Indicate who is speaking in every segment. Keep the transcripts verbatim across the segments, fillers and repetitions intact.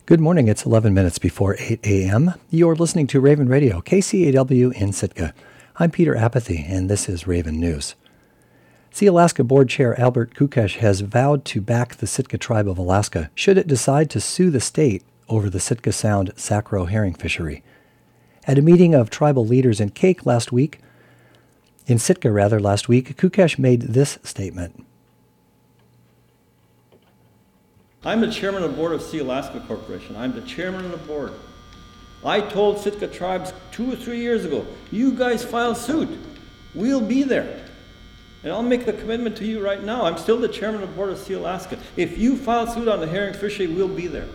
Speaker 1: Good morning. It's eleven minutes before eight a.m. You're listening to Raven Radio, K C A W in Sitka. I'm Peter Apathy, and this is Raven News. Sealaska Board Chair Albert Kukesh has vowed to back the Sitka Tribe of Alaska should it decide to sue the state over the Sitka Sound Sacro herring fishery. At a meeting of tribal leaders in Cake last week, in Sitka rather last week, Kukesh made this statement.
Speaker 2: I'm the chairman of the board of Sealaska Corporation. I'm the chairman of the board. I told Sitka tribes two or three years ago, you guys file suit. We'll be there. And I'll make the commitment to you right now. I'm still the chairman of the board of Sealaska. If you file suit on the herring fishery, we'll be there.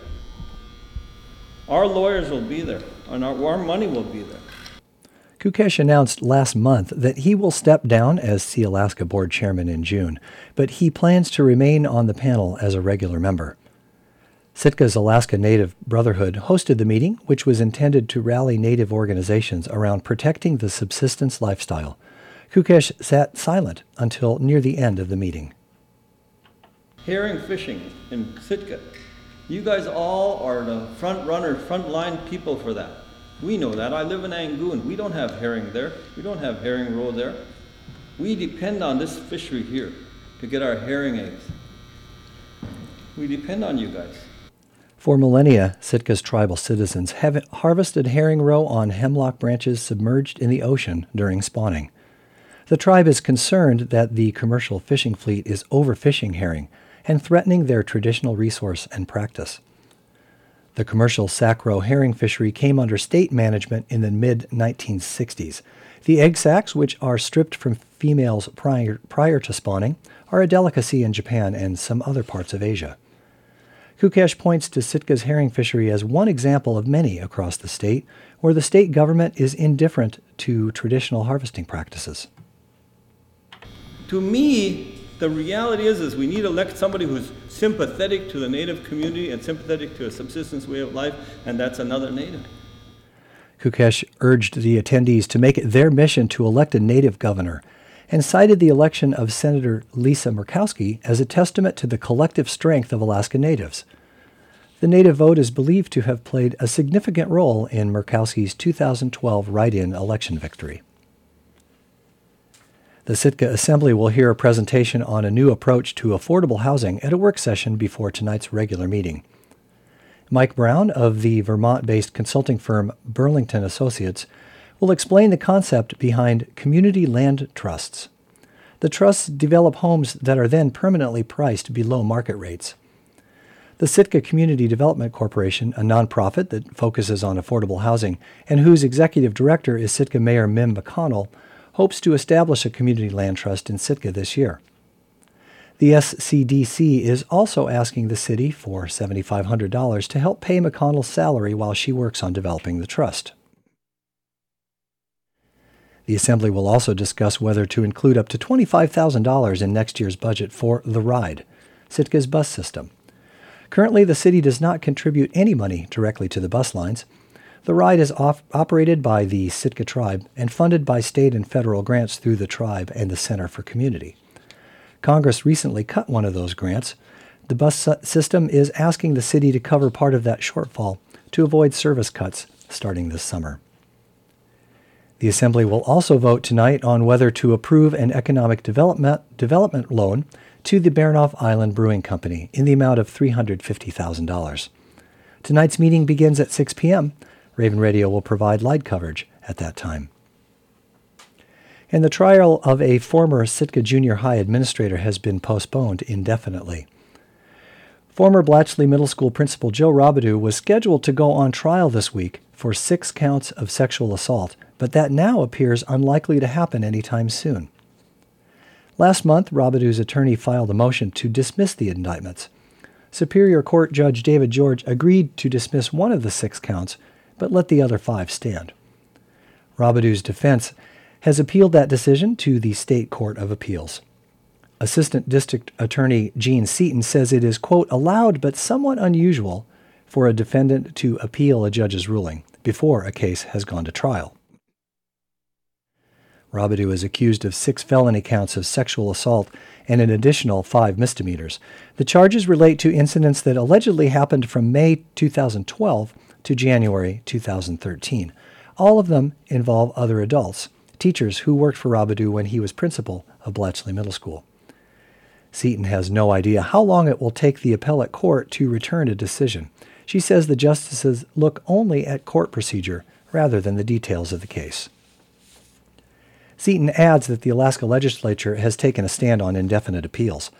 Speaker 2: Our lawyers will be there, and our, our money will be there.
Speaker 1: Kukesh announced last month that he will step down as Sealaska board chairman in June, but he plans to remain on the panel as a regular member. Sitka's Alaska Native Brotherhood hosted the meeting, which was intended to rally Native organizations around protecting the subsistence lifestyle. Kukesh sat silent until near the end of the meeting.
Speaker 2: Herring fishing in Sitka. You guys all are the front runner, front line people for that. We know that. I live in Angoon. We don't have herring there. We don't have herring roe there. We depend on this fishery here to get our herring eggs. We depend on you guys.
Speaker 1: For millennia, Sitka's tribal citizens have harvested herring roe on hemlock branches submerged in the ocean during spawning. The tribe is concerned that the commercial fishing fleet is overfishing herring and threatening their traditional resource and practice. The commercial sacro herring fishery came under state management in the mid nineteen sixties. The egg sacs, which are stripped from females prior, prior to spawning, are a delicacy in Japan and some other parts of Asia. Kukesh points to Sitka's herring fishery as one example of many across the state where the state government is indifferent to traditional harvesting practices.
Speaker 2: To me, the reality is, is we need to elect somebody who's sympathetic to the Native community and sympathetic to a subsistence way of life, and that's another Native.
Speaker 1: Kukesh urged the attendees to make it their mission to elect a Native governor and cited the election of Senator Lisa Murkowski as a testament to the collective strength of Alaska Natives. The Native vote is believed to have played a significant role in Murkowski's two thousand twelve write-in election victory. The Sitka Assembly will hear a presentation on a new approach to affordable housing at a work session before tonight's regular meeting. Mike Brown of the Vermont-based consulting firm Burlington Associates will explain the concept behind community land trusts. The trusts develop homes that are then permanently priced below market rates. The Sitka Community Development Corporation, a nonprofit that focuses on affordable housing and whose executive director is Sitka Mayor Mim McConnell, hopes to establish a community land trust in Sitka this year. The S C D C is also asking the city for seven thousand five hundred dollars to help pay McConnell's salary while she works on developing the trust. The Assembly will also discuss whether to include up to twenty-five thousand dollars in next year's budget for The Ride, Sitka's bus system. Currently, the city does not contribute any money directly to the bus lines. The Ride is off- operated by the Sitka Tribe and funded by state and federal grants through the Tribe and the Center for Community. Congress recently cut one of those grants. The bus su- system is asking the city to cover part of that shortfall to avoid service cuts starting this summer. The Assembly will also vote tonight on whether to approve an economic development, development loan to the Baranof Island Brewing Company in the amount of three hundred fifty thousand dollars. Tonight's meeting begins at six p.m. Raven Radio will provide live coverage at that time. And the trial of a former Sitka Junior High administrator has been postponed indefinitely. Former Blatchley Middle School principal Joe Robidoux was scheduled to go on trial this week for six counts of sexual assault, but that now appears unlikely to happen anytime soon. Last month, Robidoux's attorney filed a motion to dismiss the indictments. Superior Court Judge David George agreed to dismiss one of the six counts, but let the other five stand. Robidoux's defense has appealed that decision to the State Court of Appeals. Assistant District Attorney Gene Seaton says it is, quote, allowed but somewhat unusual for a defendant to appeal a judge's ruling before a case has gone to trial. Robidoux is accused of six felony counts of sexual assault and an additional five misdemeanors. The charges relate to incidents that allegedly happened from May two thousand twelve to January two thousand thirteen. All of them involve other adults, teachers who worked for Robidoux when he was principal of Bletchley Middle School. Seaton has no idea how long it will take the appellate court to return a decision. She says the justices look only at court procedure rather than the details of the case. Seaton adds that the Alaska legislature has taken a stand on indefinite appeals.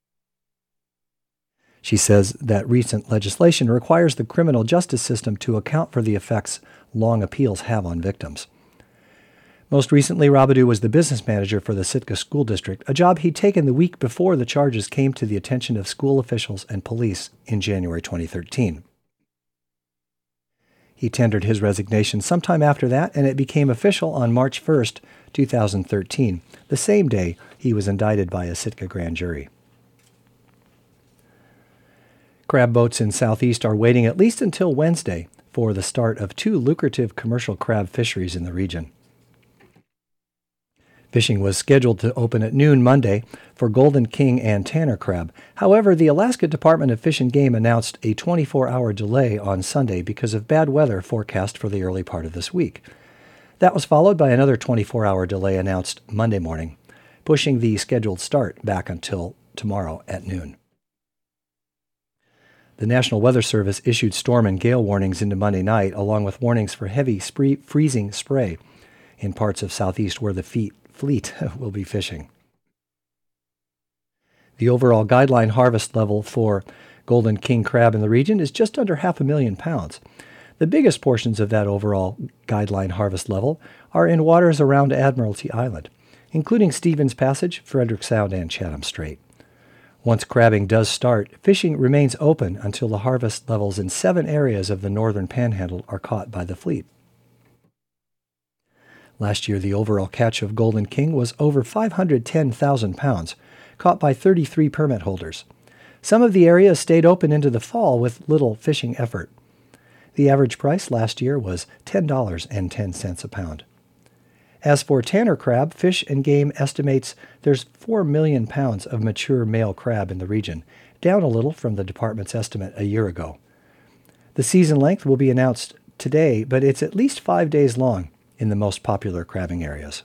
Speaker 1: She says that recent legislation requires the criminal justice system to account for the effects long appeals have on victims. Most recently, Robidoux was the business manager for the Sitka School District, a job he'd taken the week before the charges came to the attention of school officials and police in January twenty thirteen. He tendered his resignation sometime after that, and it became official on March first, two thousand thirteen, the same day he was indicted by a Sitka grand jury. Crab boats in Southeast are waiting at least until Wednesday for the start of two lucrative commercial crab fisheries in the region. Fishing was scheduled to open at noon Monday for golden king and tanner crab. However, the Alaska Department of Fish and Game announced a twenty-four hour delay on Sunday because of bad weather forecast for the early part of this week. That was followed by another twenty-four hour delay announced Monday morning, pushing the scheduled start back until tomorrow at noon. The National Weather Service issued storm and gale warnings into Monday night, along with warnings for heavy spree- freezing spray in parts of Southeast where the feet fleet will be fishing. The overall guideline harvest level for golden king crab in the region is just under half a million pounds. The biggest portions of that overall guideline harvest level are in waters around Admiralty Island, including Stevens Passage, Frederick Sound, and Chatham Strait. Once crabbing does start, fishing remains open until the harvest levels in seven areas of the northern panhandle are caught by the fleet. Last year, the overall catch of golden king was over five hundred ten thousand pounds, caught by thirty-three permit holders. Some of the areas stayed open into the fall with little fishing effort. The average price last year was ten dollars and ten cents a pound. As for tanner crab, Fish and Game estimates there's four million pounds of mature male crab in the region, down a little from the department's estimate a year ago. The season length will be announced today, but it's at least five days long in the most popular crabbing areas.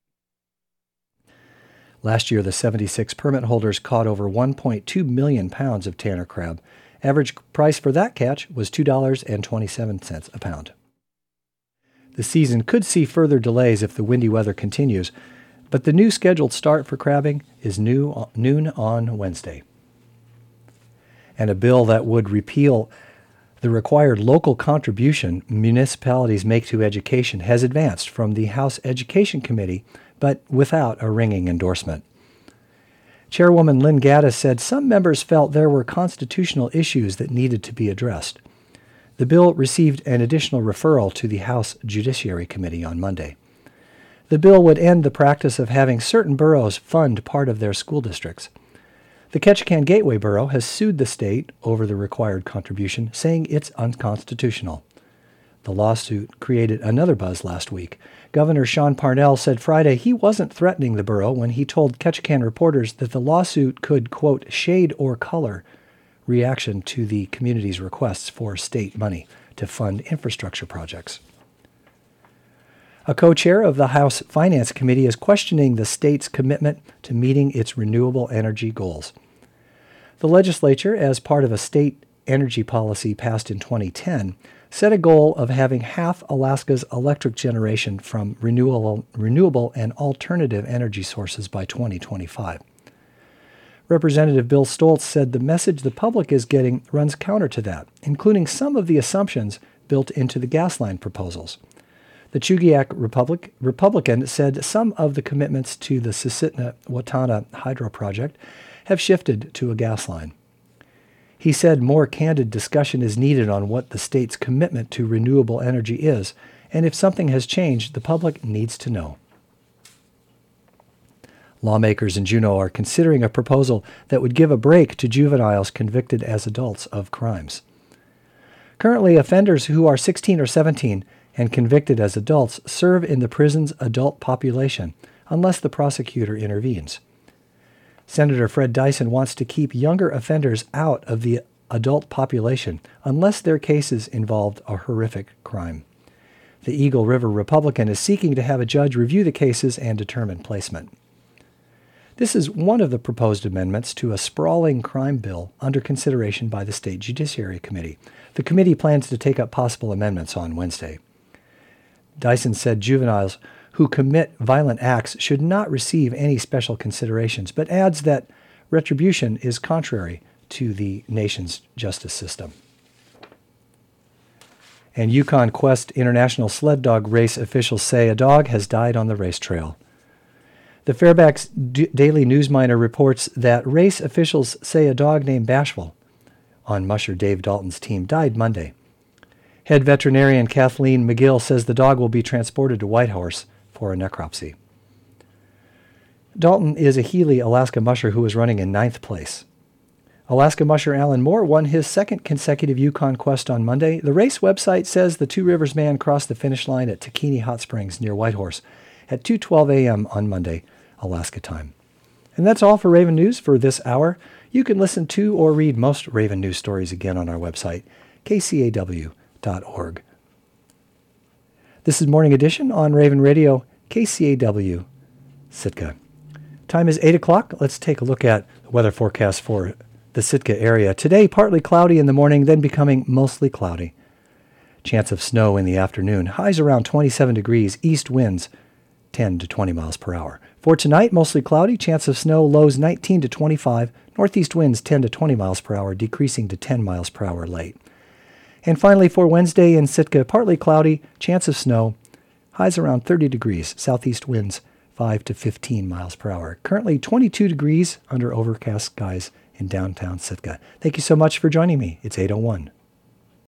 Speaker 1: Last year, the seventy-six permit holders caught over one point two million pounds of tanner crab. Average price for that catch was two dollars and twenty-seven cents a pound. The season could see further delays if the windy weather continues, but the new scheduled start for crabbing is new, noon on Wednesday. And a bill that would repeal the required local contribution municipalities make to education has advanced from the House Education Committee, but without a ringing endorsement. Chairwoman Lynn Gaddis said some members felt there were constitutional issues that needed to be addressed. The bill received an additional referral to the House Judiciary Committee on Monday. The bill would end the practice of having certain boroughs fund part of their school districts. The Ketchikan Gateway Borough has sued the state over the required contribution, saying it's unconstitutional. The lawsuit created another buzz last week. Governor Sean Parnell said Friday he wasn't threatening the borough when he told Ketchikan reporters that the lawsuit could, quote, shade or color reaction to the community's requests for state money to fund infrastructure projects. A co-chair of the House Finance Committee is questioning the state's commitment to meeting its renewable energy goals. The legislature, as part of a state energy policy passed in twenty ten, set a goal of having half Alaska's electric generation from renewable, renewable and alternative energy sources by twenty twenty-five. Representative Bill Stoltz said the message the public is getting runs counter to that, including some of the assumptions built into the gas line proposals. The Chugiak Republic, Republican said some of the commitments to the Susitna-Watana hydro project have shifted to a gas line. He said more candid discussion is needed on what the state's commitment to renewable energy is, and if something has changed, the public needs to know. Lawmakers in Juneau are considering a proposal that would give a break to juveniles convicted as adults of crimes. Currently, offenders who are sixteen or seventeen and convicted as adults serve in the prison's adult population unless the prosecutor intervenes. Senator Fred Dyson wants to keep younger offenders out of the adult population unless their cases involved a horrific crime. The Eagle River Republican is seeking to have a judge review the cases and determine placement. This is one of the proposed amendments to a sprawling crime bill under consideration by the State Judiciary Committee. The committee plans to take up possible amendments on Wednesday. Dyson said juveniles who commit violent acts should not receive any special considerations, but adds that retribution is contrary to the nation's justice system. And Yukon Quest International Sled Dog Race officials say a dog has died on the race trail. The Fairfax D- Daily Newsminer reports that race officials say a dog named Bashful on musher Dave Dalton's team died Monday. Head veterinarian Kathleen McGill says the dog will be transported to Whitehorse for a necropsy. Dalton is a Healy, Alaska musher who was running in ninth place. Alaska musher Alan Moore won his second consecutive Yukon Quest on Monday. The race website says the Two Rivers man crossed the finish line at Takini Hot Springs near Whitehorse at two twelve a.m. on Monday, Alaska time. And that's all for Raven News for this hour. You can listen to or read most Raven News stories again on our website, k c a w dot org. This is Morning Edition on Raven Radio, K C A W, Sitka. Time is eight o'clock. Let's take a look at the weather forecast for the Sitka area. Today, partly cloudy in the morning, then becoming mostly cloudy. Chance of snow in the afternoon. Highs around twenty-seven degrees. East winds ten to twenty miles per hour. For tonight, mostly cloudy. Chance of snow. Lows nineteen to twenty-five. Northeast winds ten to twenty miles per hour, decreasing to ten miles per hour late. And finally, for Wednesday in Sitka, partly cloudy. Chance of snow. Highs around thirty degrees. Southeast winds five to fifteen miles per hour. Currently twenty-two degrees under overcast skies in downtown Sitka. Thank you so much for joining me. It's eight oh one.